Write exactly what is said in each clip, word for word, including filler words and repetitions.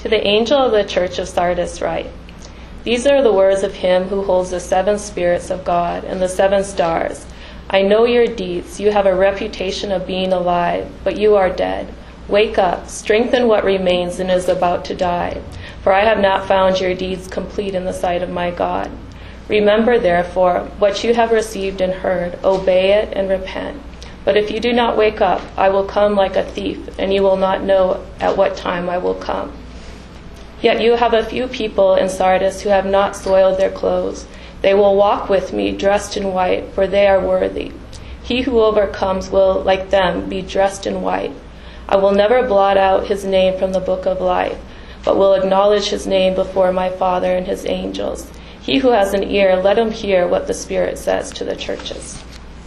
To the angel of the church of Sardis write, These are the words of him who holds the seven spirits of God and the seven stars. I know your deeds. You have a reputation of being alive, but you are dead. Wake up, strengthen what remains and is about to die. For I have not found your deeds complete in the sight of my God. Remember, therefore, what you have received and heard. Obey it and repent. But if you do not wake up, I will come like a thief, and you will not know at what time I will come. Yet you have a few people in Sardis who have not soiled their clothes. They will walk with me dressed in white, for they are worthy. He who overcomes will, like them, be dressed in white. I will never blot out his name from the book of life, but will acknowledge his name before my Father and his angels. He who has an ear, let him hear what the Spirit says to the churches.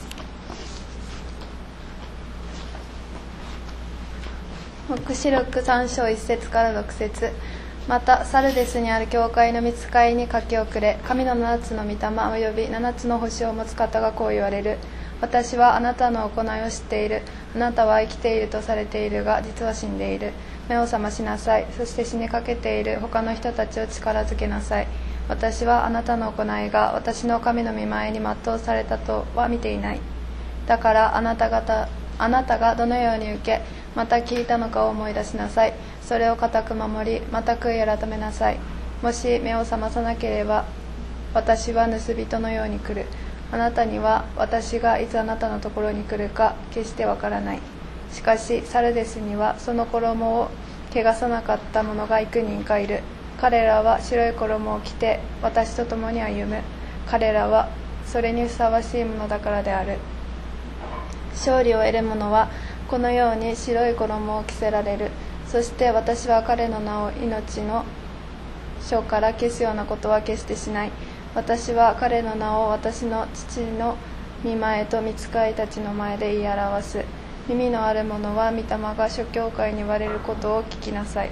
黙示録さん章いち節からろく節。またサルデスにある教会の御使いに書き送れ。神の七つの御霊および七つの星を持つ方がこう言われる。私はあなたの行いを知っている。あなたは生きているとされているが、実は死んでいる。目を覚ましなさい。そして死にかけている他の人たちを力づけなさい。私はあなたの行いが私の神の御前に全うされたとは見ていない。だからあなた方あなたがどのように受け、また聞いたのかを思い出しなさい。それを固く守り、また悔い改めなさい。もし目を覚まさなければ、私は盗人のように来る。あなたには私がいつあなたのところに来るか決してわからない。しかしサルデスにはその衣を汚さなかった者が幾人かいる。彼らは白い衣を着て私と共に歩む。彼らはそれにふさわしいものだからである。勝利を得る者はこのように白い衣を着せられる。そして私は彼の名を命の書から消すようなことは決してしない。私は彼の名を私の父の御前と御使いたちの前で言い表す。耳のある者は御霊が諸教会に言われることを聞きなさい。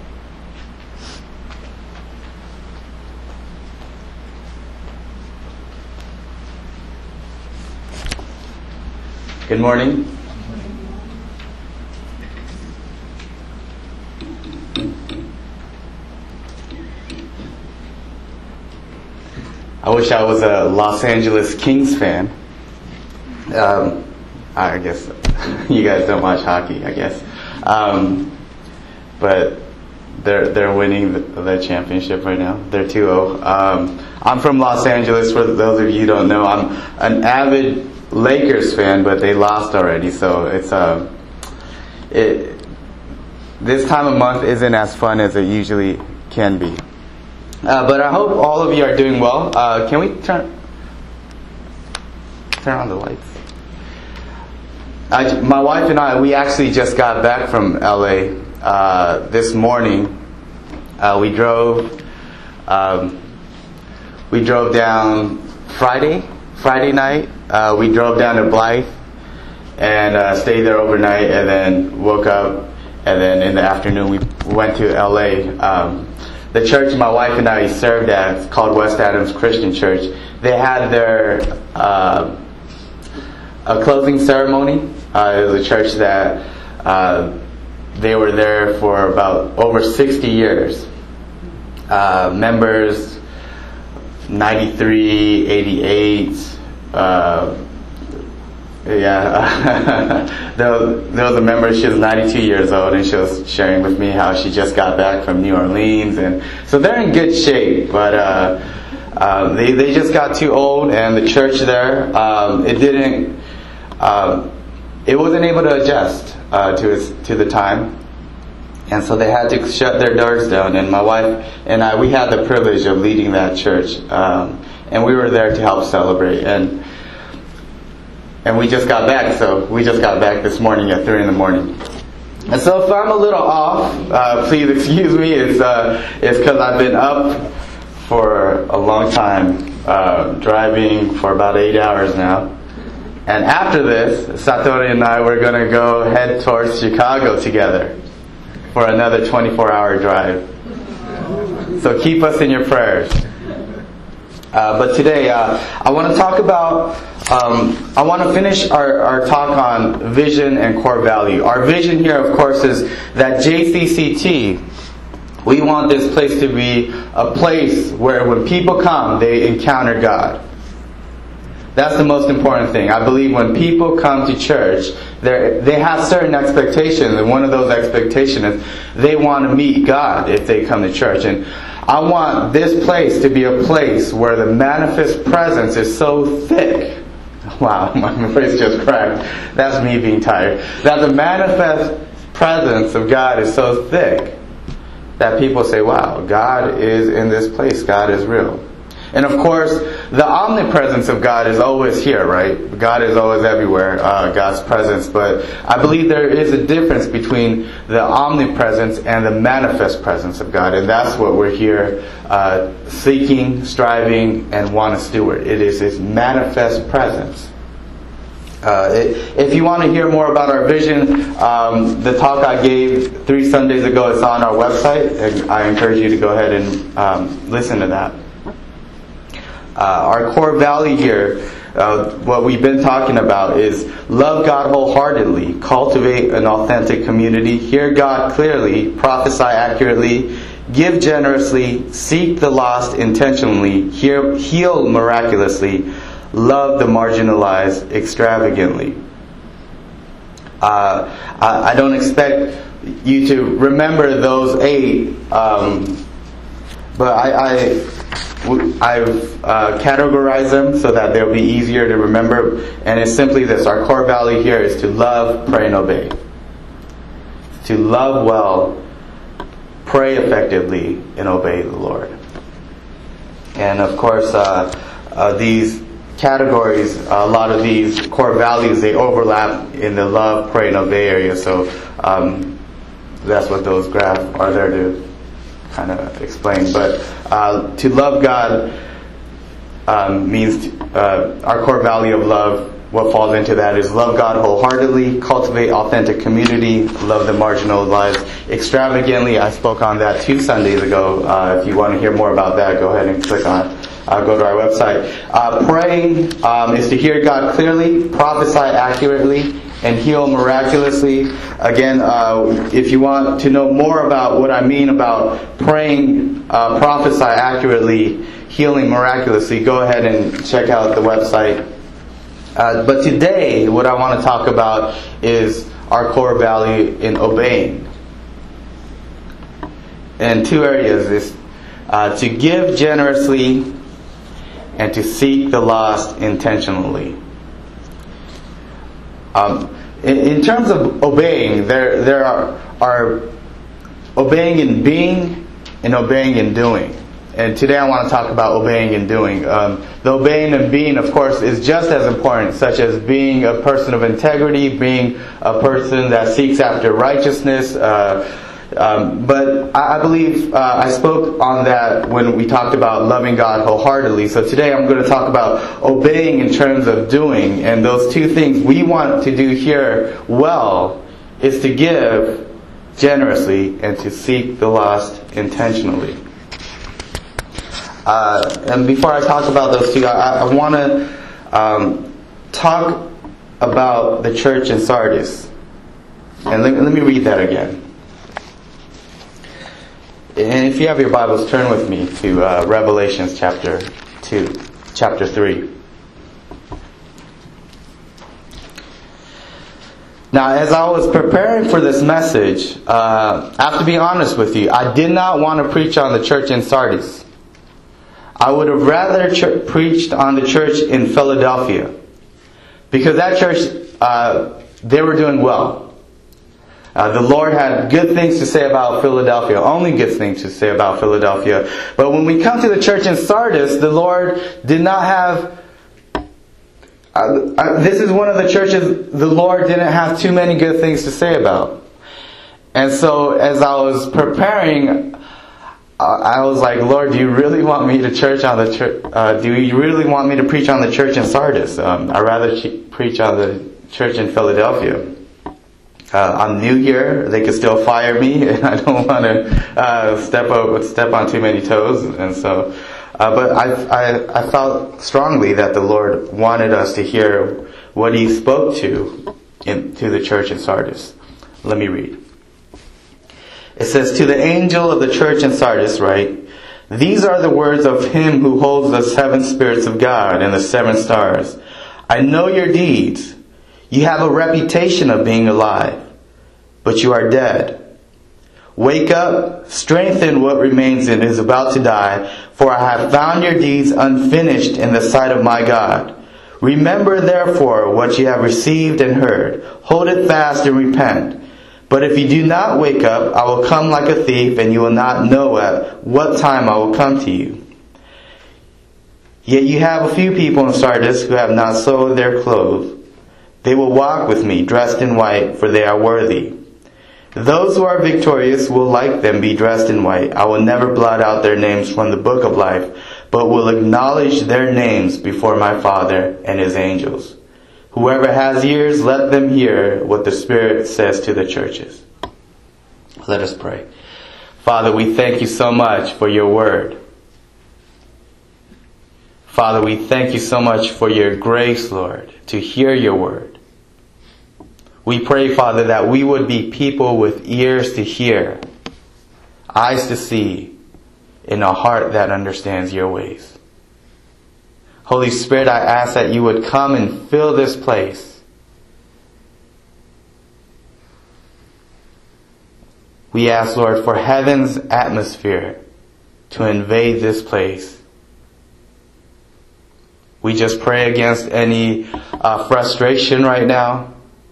Good morning. I wish I was a Los Angeles Kings fan. Um, I guess you guys don't watch hockey, I guess. Um, but they're they're winning the, the championship right now. They're two oh. Um, I'm from Los Angeles. For those of you who don't know, I'm an avid Lakers fan, but they lost already, so it's uh, it. This time of month isn't as fun as it usually can be. Uh, but I hope all of you are doing well. Uh, can we turn turn on the lights? I, my wife and I, we actually just got back from L A uh, this morning. Uh, we drove. Um, we drove down Friday. Friday night. Uh, we drove down to Blythe and uh, stayed there overnight, and then woke up, and then in the afternoon we went to L A. Um, the church my wife and I served at, it's called West Adams Christian Church. They had their uh, a closing ceremony. Uh, it was a church that uh, they were there for about over sixty years. Uh, members ninety-three, eighty-eight. Uh, yeah, there, was, there was a member, she was ninety-two years old, and she was sharing with me how she just got back from New Orleans, and so they're in good shape, but uh, uh, they, they just got too old, and the church there, um, it didn't, uh, it wasn't able to adjust uh, to its, to the time, and so they had to shut their doors down, and my wife and I, we had the privilege of leading that church, um, and we were there to help celebrate, and and we just got back, so we just got back this morning at three in the morning. And so if I'm a little off, uh, please excuse me. It's uh, it's because I've been up for a long time, uh, driving for about eight hours now. And after this, Satori and I, we're going to go head towards Chicago together for another twenty-four hour drive. So keep us in your prayers. Uh, but today, uh, I want to talk about, um, I want to finish our, our talk on vision and core value. Our vision here, of course, is that J C C T We want this place to be a place where when people come, they encounter God. That's the most important thing. I believe when people come to church, they have certain expectations, and one of those expectations is they want to meet God if they come to church. And I want this place to be a place where the manifest presence is so thick. Wow, my voice just cracked. That's me being tired. That the manifest presence of God is so thick that people say, wow, God is in this place. God is real. And of course, the omnipresence of God is always here, right? God is always everywhere, uh, God's presence. But I believe there is a difference between the omnipresence and the manifest presence of God. And that's what we're here uh, seeking, striving, and want to steward. It is His manifest presence. Uh, it, if you want to hear more about our vision, um, the talk I gave three Sundays ago is on our website. And I encourage you to go ahead and um, listen to that. Uh, our core value here, uh, what we've been talking about, is love God wholeheartedly, cultivate an authentic community, hear God clearly, prophesy accurately, give generously, seek the lost intentionally, hear, heal miraculously, love the marginalized extravagantly. Uh, I, I don't expect you to remember those eight, um, but I... I I've uh, categorized them so that they'll be easier to remember, and it's simply this. Our core value here is to love, pray, and obey. To love well, pray effectively, and obey the Lord. And of course, uh, uh, these categories, a lot of these core values, they overlap in the love, pray, and obey area. So um, that's what those graphs are there to kind of explain. But uh, to love God um, means uh, our core value of love. What falls into that is love God wholeheartedly, cultivate authentic community, love the marginalized extravagantly. I spoke on that two Sundays ago. Uh, if you want to hear more about that, go ahead and click on it. Uh, go to our website. Uh, praying um, is to hear God clearly, prophesy accurately, and heal miraculously. Again, uh, if you want to know more about what I mean about praying, uh, prophesy accurately, healing miraculously, go ahead and check out the website. Uh, but today, what I want to talk about is our core value in obeying. And two areas is uh, to give generously and to seek the lost intentionally. Um, in, in terms of obeying, there there are, are obeying in being and obeying in doing. And today I want to talk about obeying and doing. Um, the obeying and being, of course, is just as important, such as being a person of integrity, being a person that seeks after righteousness. Uh, um, but I, I believe uh, I spoke on that when we talked about loving God wholeheartedly. So today I'm going to talk about obeying in terms of doing. And those two things we want to do here well is to give generously and to seek the lost intentionally. Uh, and before I talk about those two, I, I want to um, talk about the church in Sardis. And let, let me read that again. And if you have your Bibles, turn with me to uh, Revelations chapter two, chapter three. Now, as I was preparing for this message, uh, I have to be honest with you, I did not want to preach on the church in Sardis. I would have rather ch- preached on the church in Philadelphia, because that church, uh, they were doing well. Uh, the Lord had good things to say about Philadelphia, only good things to say about Philadelphia. But when we come to the church in Sardis, the Lord did not have... Uh, uh, this is one of the churches the Lord didn't have too many good things to say about. And so as I was preparing, uh, I was like, Lord, do you really want me to church on the church? Uh, do you really want me to preach on the church in Sardis? Um, I'd rather ch- preach on the church in Philadelphia. Uh, I'm new here. They could still fire me, and I don't want to uh, step up, step on too many toes. And so, uh, but I, I, I felt strongly that the Lord wanted us to hear what He spoke to in, to the church in Sardis. Let me read. It says, to the angel of the church in Sardis write, these are the words of him who holds the seven spirits of God and the seven stars. I know your deeds. You have a reputation of being alive, but you are dead. Wake up, strengthen what remains and is about to die, for I have found your deeds unfinished in the sight of my God. Remember therefore what you have received and heard. Hold it fast and repent. But if you do not wake up, I will come like a thief, and you will not know at what time I will come to you. Yet you have a few people in Sardis who have not soiled their clothes. They will walk with me, dressed in white, for they are worthy. Those who are victorious will like them be dressed in white. I will never blot out their names from the book of life, but will acknowledge their names before my Father and his angels. Whoever has ears, let them hear what the Spirit says to the churches. Let us pray. Father, we thank you so much for your word. Father, we thank you so much for your grace, Lord, to hear your word. We pray, Father, that we would be people with ears to hear, eyes to see, and a heart that understands your ways. Holy Spirit, I ask that you would come and fill this place. We ask, Lord, for heaven's atmosphere to invade this place. We just pray against any uh, frustration right now.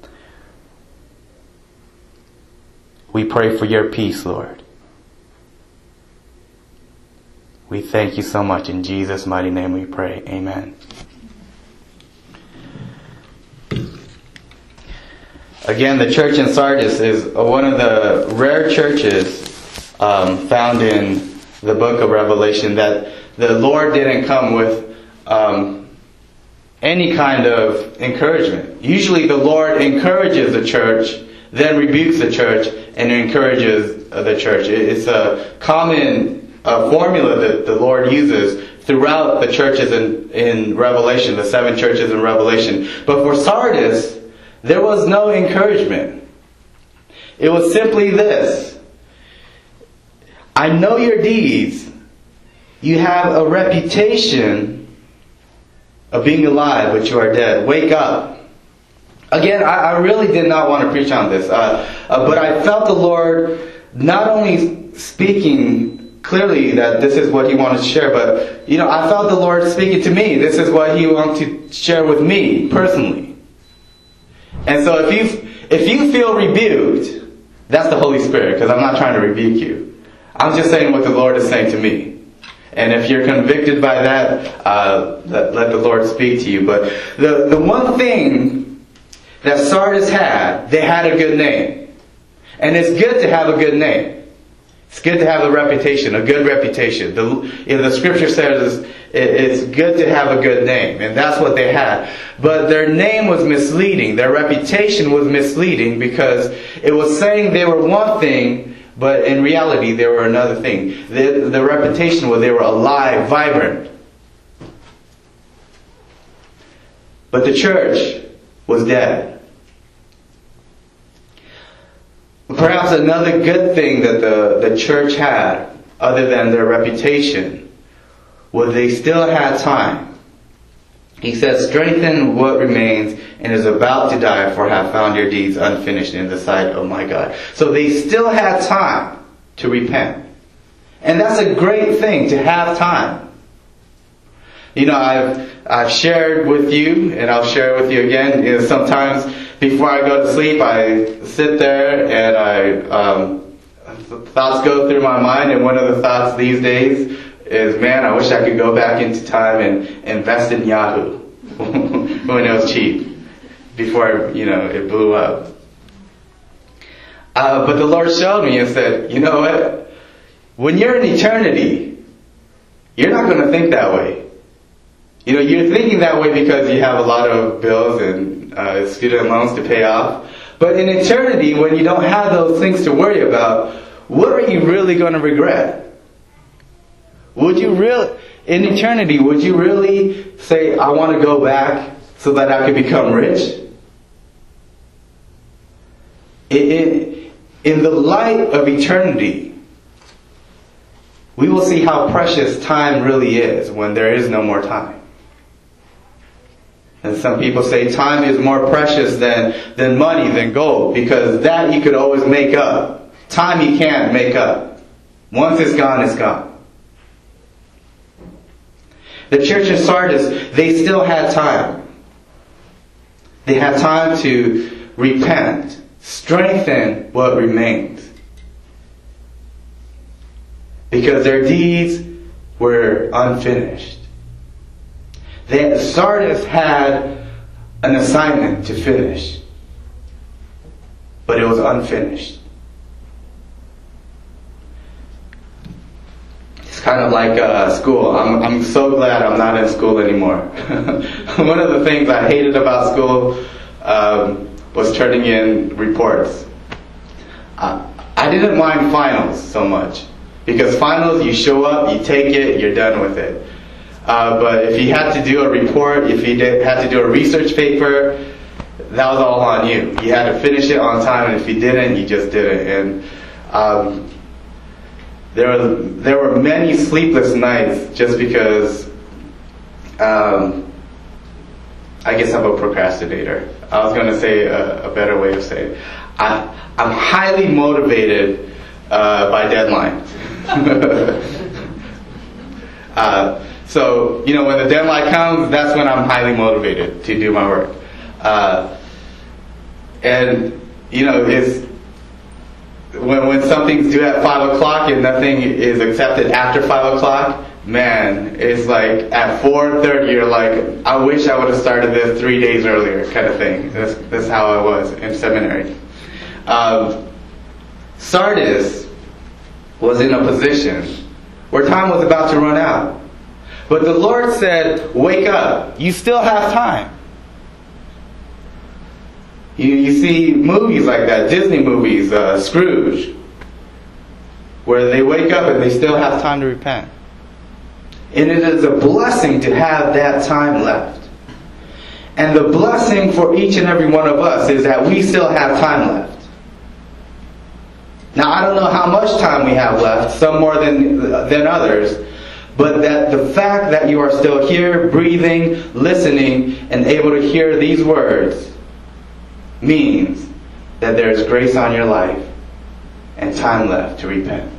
We pray for your peace, Lord. We thank you so much. In Jesus' mighty name we pray. Amen. Again, the church in Sardis is one of the rare churches um, found in the book of Revelation that the Lord didn't come with um, any kind of encouragement. Usually the Lord encourages the church, then rebukes the church, and encourages the church. It's a common uh, formula that the Lord uses throughout the churches in, in Revelation, the seven churches in Revelation. But for Sardis, there was no encouragement. It was simply this: I know your deeds. You have a reputation of being alive, but you are dead. Wake up. Again, I, I really did not want to preach on this, uh, uh, but I felt the Lord not only speaking clearly that this is what He wanted to share, but you know, I felt the Lord speaking to me. This is what He wanted to share with me personally. And so, if you if you feel rebuked, that's the Holy Spirit, because I'm not trying to rebuke you. I'm just saying what the Lord is saying to me. And if you're convicted by that, uh, let, let the Lord speak to you. But the the one thing that Sardis had, they had a good name. And it's good to have a good name. It's good to have a reputation, a good reputation. The, you know, the scripture says it, it's good to have a good name. And that's what they had. But their name was misleading. Their reputation was misleading because it was saying they were one thing, but in reality they were another thing. The, the reputation was they were alive, vibrant. But the church was dead. Perhaps another good thing that the, the church had, other than their reputation, was they still had time. He says, strengthen what remains and is about to die, for I have found your deeds unfinished in the sight of my God. So they still had time to repent. And that's a great thing, to have time. You know, I've I've shared with you, and I'll share with you again. You know, sometimes before I go to sleep, I sit there and I um, thoughts go through my mind. And one of the thoughts these days is, man, I wish I could go back into time and invest in Yahoo when it was cheap, before you know it blew up. Uh, but the Lord showed me and said, you know what? When you're in eternity, you're not going to think that way. You know, you're thinking that way because you have a lot of bills and uh, student loans to pay off. But in eternity, when you don't have those things to worry about, what are you really going to regret? Would you really, in eternity, would you really say, I want to go back so that I could become rich? It, it, in the light of eternity, we will see how precious time really is when there is no more time. And some people say time is more precious than, than money, than gold, because that you could always make up. Time you can't make up. Once it's gone, it's gone. The church in Sardis, they still had time. They had time to repent, strengthen what remained. Because their deeds were unfinished. They, Sardis had an assignment to finish, but it was unfinished. It's kind of like uh, school. I'm, I'm so glad I'm not in school anymore. One of the things I hated about school um, was turning in reports. I, I didn't mind finals so much, because finals, you show up, you take it, you're done with it. Uh, but if you had to do a report, if you did, had to do a research paper, that was all on you. You had to finish it on time, and if you didn't, you just didn't. And um, there were there were many sleepless nights just because um, I guess I'm a procrastinator. I was going to say a, a better way of saying it. I, I'm highly motivated uh, by deadlines. uh, So, you know, when the deadline comes, that's when I'm highly motivated to do my work. Uh, and, you know, it's, when, when something's due at five o'clock and nothing is accepted after five o'clock, man, it's like at four thirty, you're like, I wish I would have started this three days earlier, kind of thing. That's, that's how I was in seminary. Um, Sardis was in a position where time was about to run out. But the Lord said, wake up. You still have time. You, you see movies like that, Disney movies, uh, Scrooge, where they wake up and they still have time to repent. And it is a blessing to have that time left. And the blessing for each and every one of us is that we still have time left. Now, I don't know how much time we have left, some more than, than others. But that the fact that you are still here, breathing, listening, and able to hear these words means that there is grace on your life and time left to repent.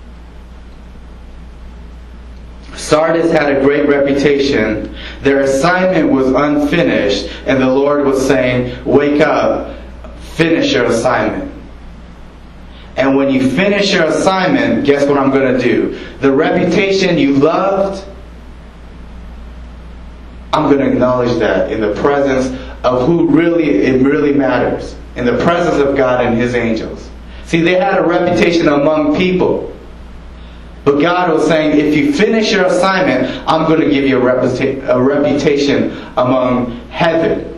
Sardis had a great reputation. Their assignment was unfinished, and the Lord was saying, wake up, finish your assignment. And when you finish your assignment, guess what I'm going to do? The reputation you loved, I'm going to acknowledge that in the presence of who really, it really matters. In the presence of God and His angels. See, they had a reputation among people. But God was saying, if you finish your assignment, I'm going to give you a, reputa- a reputation among heaven.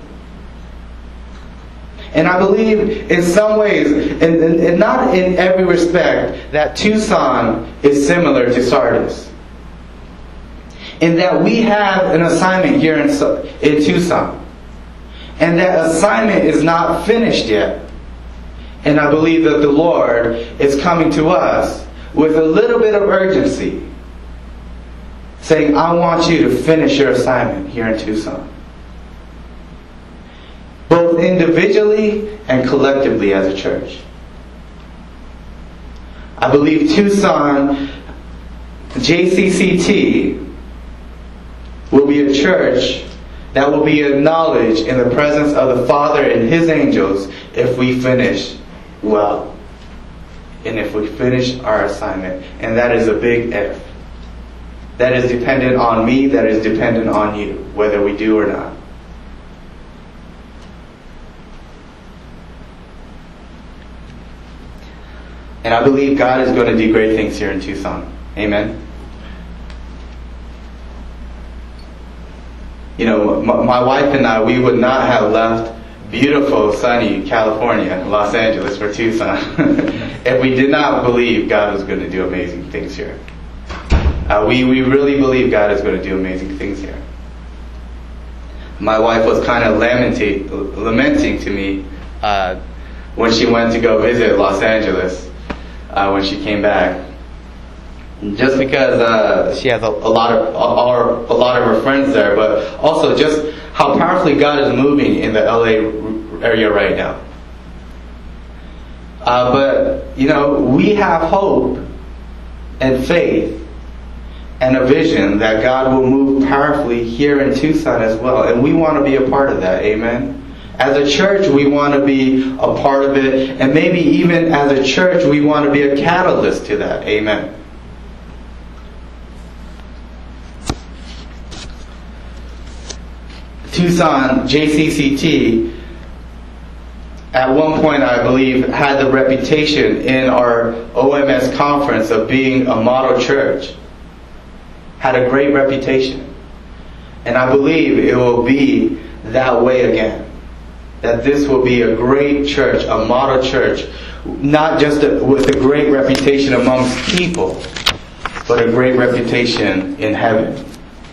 And I believe in some ways, and, and, and not in every respect, that Tucson is similar to Sardis. In that we have an assignment here in, in Tucson. And that assignment is not finished yet. And I believe that the Lord is coming to us with a little bit of urgency. Saying, I want you to finish your assignment here in Tucson. Both individually and collectively as a church. I believe Tucson, J C C T, will be a church that will be acknowledged in the presence of the Father and His angels if we finish well. And if we finish our assignment. And that is a big if. That is dependent on me, that is dependent on you, whether we do or not. And I believe God is going to do great things here in Tucson. Amen. You know, my, my wife and I, we would not have left beautiful, sunny California, Los Angeles, for Tucson if we did not believe God was going to do amazing things here. Uh, we, we really believe God is going to do amazing things here. My wife was kind of lamenting, lamenting to me uh, when she went to go visit Los Angeles uh, when she came back. Just because uh, she has a, a lot of a, a lot of her friends there, but also just how powerfully God is moving in the L A area right now. Uh, but you know, we have hope and faith and a vision that God will move powerfully here in Tucson as well, and we want to be a part of that. Amen. As a church, we want to be a part of it, and maybe even as a church, we want to be a catalyst to that. Amen. Tucson J C C T, at one point I believe, had the reputation in our O M S conference of being a model church. Had a great reputation. And I believe it will be that way again. That this will be a great church, a model church, not just a, with a great reputation amongst people, but a great reputation in heaven.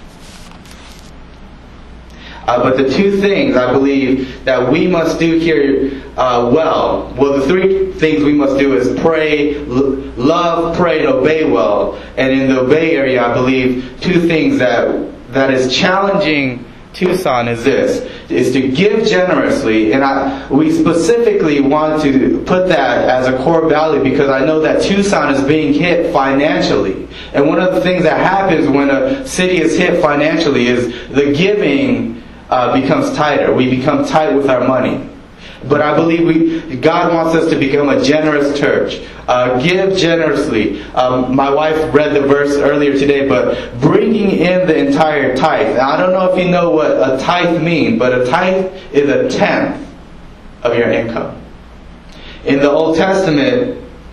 Uh, but the two things I believe that we must do here uh, well, well, the three things we must do is pray, l- love, pray, and obey well. And in the obey area, I believe two things that that is challenging Tucson is this, is to give generously. And I, we specifically want to put that as a core value because I know that Tucson is being hit financially. And one of the things that happens when a city is hit financially is the giving Uh, becomes tighter. We become tight with our money. But I believe we, God wants us to become a generous church. Uh, give generously. Um, my wife read the verse earlier today, but bringing in the entire tithe. Now, I don't know if you know what a tithe means, but a tithe is a tenth of your income. In the Old Testament,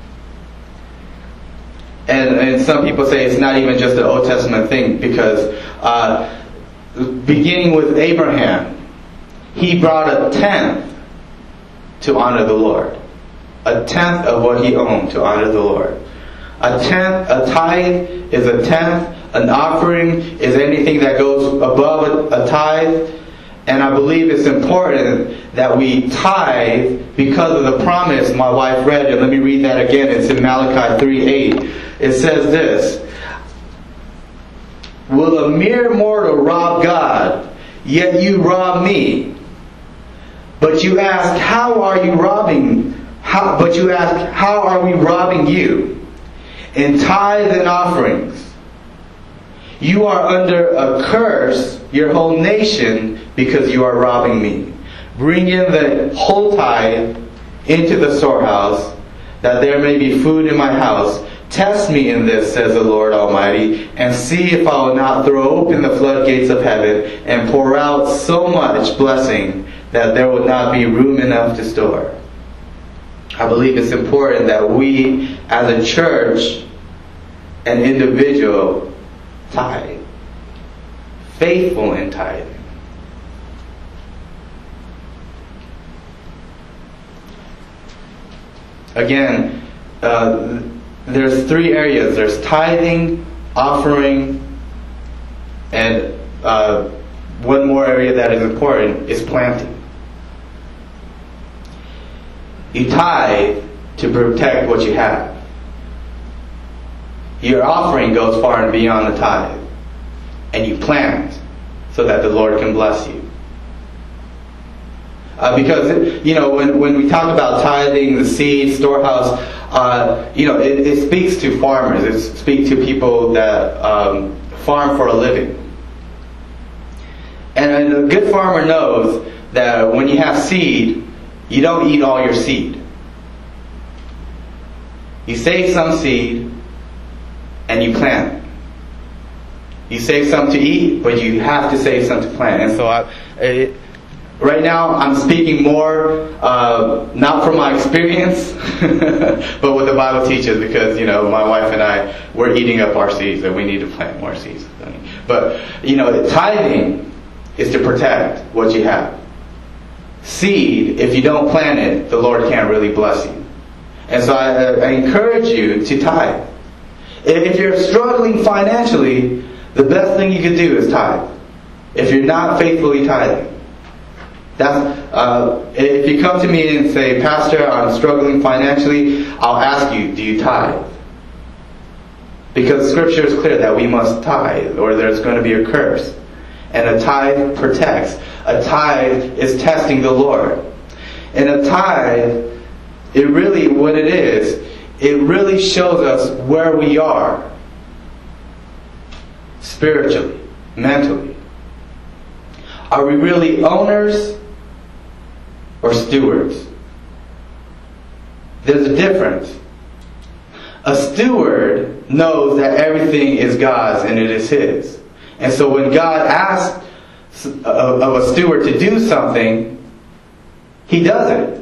and, and some people say it's not even just an Old Testament thing, because uh, beginning with Abraham, he brought a tenth to honor the Lord. A tenth of what he owned to honor the Lord. A tenth, a tithe is a tenth. An offering is anything that goes above a, a tithe. And I believe it's important that we tithe because of the promise my wife read. And let me read that again. It's in Malachi three eight. It says this. Will a mere mortal rob God, yet you rob me? But you ask, how are you robbing? How, but you ask, how are we robbing you? In tithes and offerings. You are under a curse, your whole nation, because you are robbing me. Bring in the whole tithe into the storehouse, that there may be food in my house. Test me in this, says the Lord Almighty, and see if I will not throw open the floodgates of heaven and pour out so much blessing that there will not be room enough to store. I believe it's important that we, as a church, an individual, tithe. Faithful in tithing. Again, uh, there's three areas. There's tithing, offering, and uh, one more area that is important is planting. You tithe to protect what you have. Your offering goes far and beyond the tithe. And you plant so that the Lord can bless you. Uh, because, you know, when, when we talk about tithing, the seed, storehouse, uh, you know, it, it speaks to farmers. It speaks to people that um, farm for a living. And a good farmer knows that when you have seed, you don't eat all your seed. You save some seed and you plant. You save some to eat, but you have to save some to plant. And so I, it, right now I'm speaking more, uh, not from my experience, but what the Bible teaches, because, you know, my wife and I, we're eating up our seeds and we need to plant more seeds. But, you know, tithing is to protect what you have. Seed, if you don't plant it, the Lord can't really bless you. And so I, I encourage you to tithe. If you're struggling financially, the best thing you can do is tithe. If you're not faithfully tithing. That's, uh, if you come to me and say, Pastor, I'm struggling financially, I'll ask you, do you tithe? Because Scripture is clear that we must tithe, or there's going to be a curse. And a tithe protects. A tithe is testing the Lord. And a tithe, it really, what it is, it really shows us where we are spiritually, mentally. Are we really owners or stewards? There's a difference. A steward knows that everything is God's and it is His. And so when God asks of a steward to do something, he does it.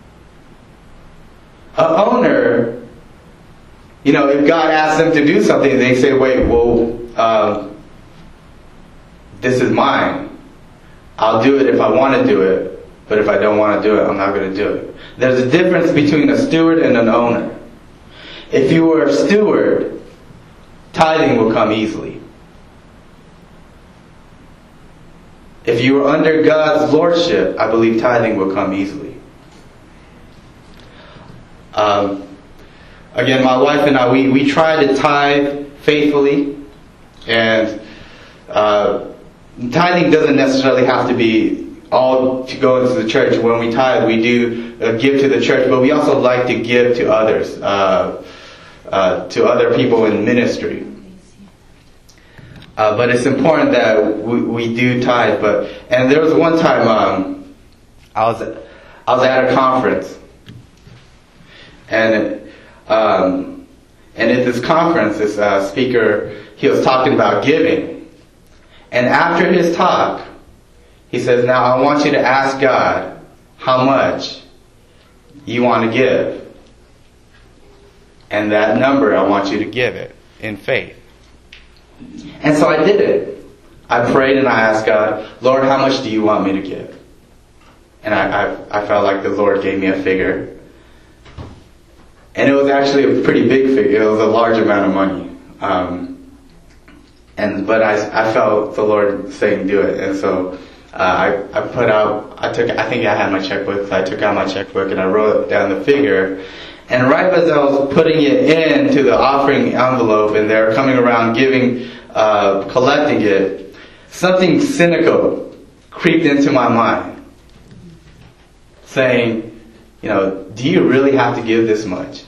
An owner, you know, if God asks them to do something, they say, wait, well, um, this is mine. I'll do it if I want to do it, but if I don't want to do it, I'm not going to do it. There's a difference between a steward and an owner. If you were a steward, tithing will come easily. If you are under God's lordship, I believe tithing will come easily. Um, again, my wife and I, we, we try to tithe faithfully. And uh, tithing doesn't necessarily have to be all to go into the church. When we tithe, we do uh, give to the church, but we also like to give to others, uh, uh, to other people in ministry. Uh, but it's important that we, we do tithe. But and there was one time um, I was I was at a conference, and um, and at this conference, this uh, speaker, he was talking about giving, and after his talk, he says, "Now I want you to ask God how much you want to give, and that number I want you to give it in faith." And so I did it. I prayed and I asked God, Lord, how much do you want me to give? And I, I, I felt like the Lord gave me a figure. And it was actually a pretty big figure. It was a large amount of money. Um, and but I, I felt the Lord saying do it. And so uh, I, I put out, I took, I think I had my checkbook, so I took out my checkbook and I wrote down the figure. And right as I was putting it into the offering envelope and they're coming around giving, uh, collecting it, something cynical creeped into my mind. Saying, you know, do you really have to give this much?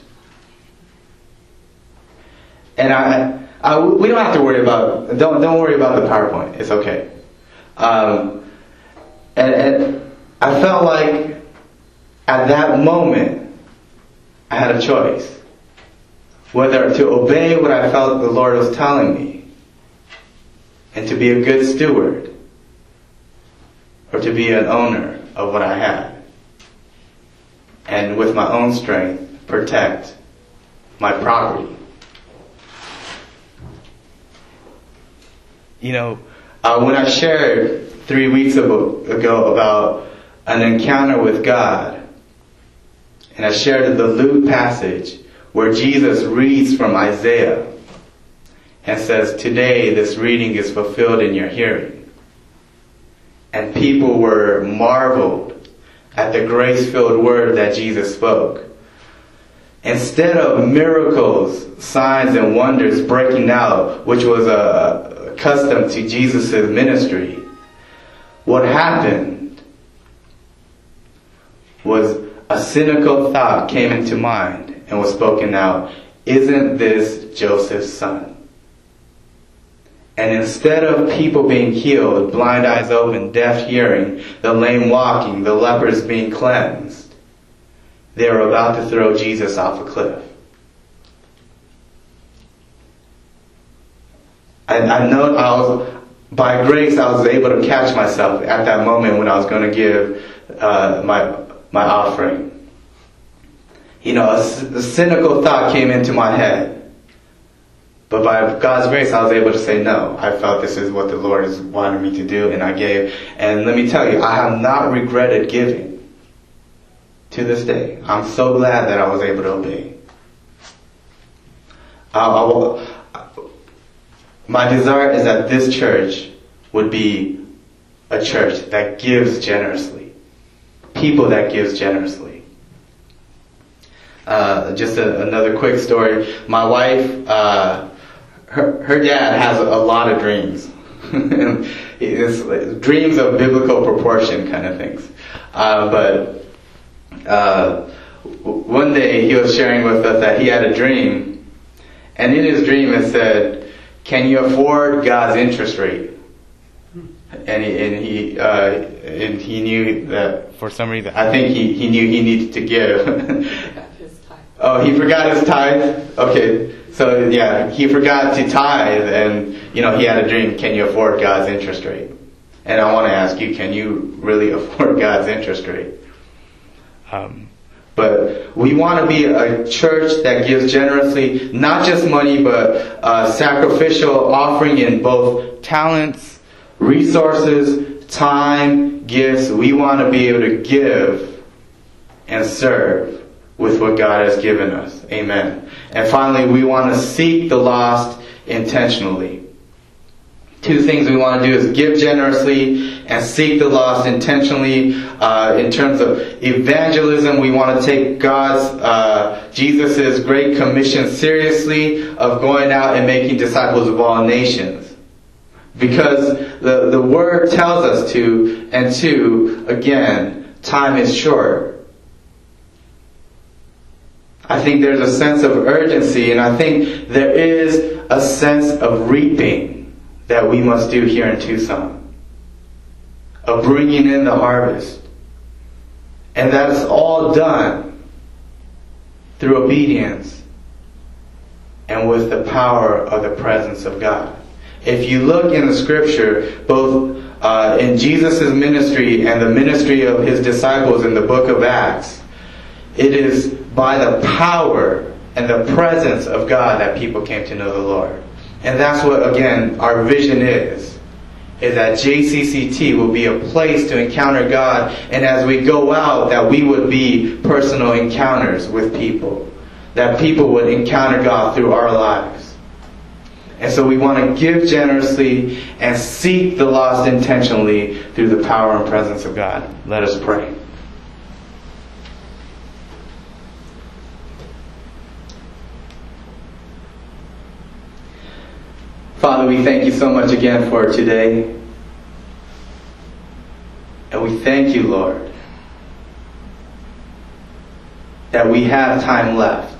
And I, I we don't have to worry about, don't, don't worry about the PowerPoint. It's okay. Um, and, and I felt like at that moment, I had a choice. Whether to obey what I felt the Lord was telling me and to be a good steward, or to be an owner of what I had and with my own strength protect my property. You know, uh, when I shared three weeks ago about an encounter with God, and I shared the Luke passage where Jesus reads from Isaiah and says, today this reading is fulfilled in your hearing. And people were marveled at the grace-filled word that Jesus spoke. Instead of miracles, signs, and wonders breaking out, which was a custom to Jesus' ministry, what happened was a cynical thought came into mind and was spoken out. Isn't this Joseph's son? And instead of people being healed, blind eyes open, deaf hearing, the lame walking, the lepers being cleansed, they were about to throw Jesus off a cliff. I, I know I was, by grace, I was able to catch myself at that moment when I was going to give uh, my my offering. You know, a, a cynical thought came into my head. But by God's grace, I was able to say no. I felt this is what the Lord is wanting me to do, and I gave. And let me tell you, I have not regretted giving to this day. I'm so glad that I was able to obey. I, I will, my desire is that this church would be a church that gives generously. people that gives generously. Uh, just a, another quick story. My wife, uh, her, her dad has a, a lot of dreams. It's dreams of biblical proportion kind of things. Uh, but uh, one day he was sharing with us that he had a dream, and in his dream it said, "Can you afford God's interest rate?" And he and he uh, and he knew that for some reason, I think he, he knew he needed to give. His tithe. Oh, he forgot his tithe? Okay. So yeah, he forgot to tithe, and you know, he had a dream, can you afford God's interest rate? And I want to ask you, can you really afford God's interest rate? Um, but we want to be a church that gives generously, not just money, but uh, sacrificial offering in both talents, resources, time, gifts. We want to be able to give and serve with what God has given us. Amen. And finally, we want to seek the lost intentionally. Two things we want to do is give generously and seek the lost intentionally. Uh, in terms of evangelism, we want to take God's, uh, Jesus' great commission seriously of going out and making disciples of all nations. Because the, the Word tells us to, and two, again, time is short. I think there's a sense of urgency, and I think there is a sense of reaping that we must do here in Tucson. Of bringing in the harvest. And that's all done through obedience and with the power of the presence of God. If you look in the scripture, both uh, in Jesus' ministry and the ministry of his disciples in the book of Acts, it is by the power and the presence of God that people came to know the Lord. And that's what, again, our vision is. Is that J C C T will be a place to encounter God. And as we go out, that we would be personal encounters with people. That people would encounter God through our lives. And so we want to give generously and seek the lost intentionally through the power and presence of God. Let us pray. Father, we thank you so much again for today. And we thank you, Lord, that we have time left.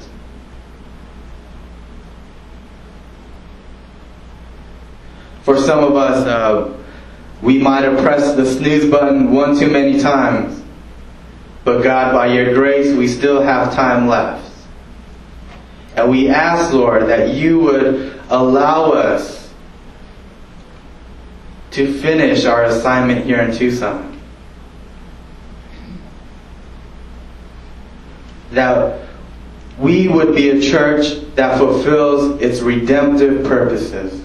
For some of us, uh, we might have pressed the snooze button one too many times. But God, by your grace, we still have time left. And we ask, Lord, that you would allow us to finish our assignment here in Tucson. That we would be a church that fulfills its redemptive purposes.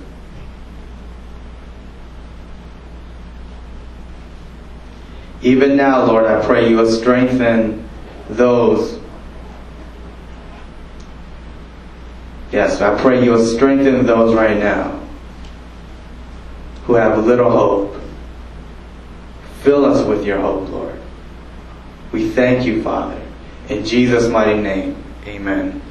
Even now, Lord, I pray you will strengthen those. Yes, I pray you will strengthen those right now who have little hope. Fill us with your hope, Lord. We thank you, Father. In Jesus' mighty name, amen.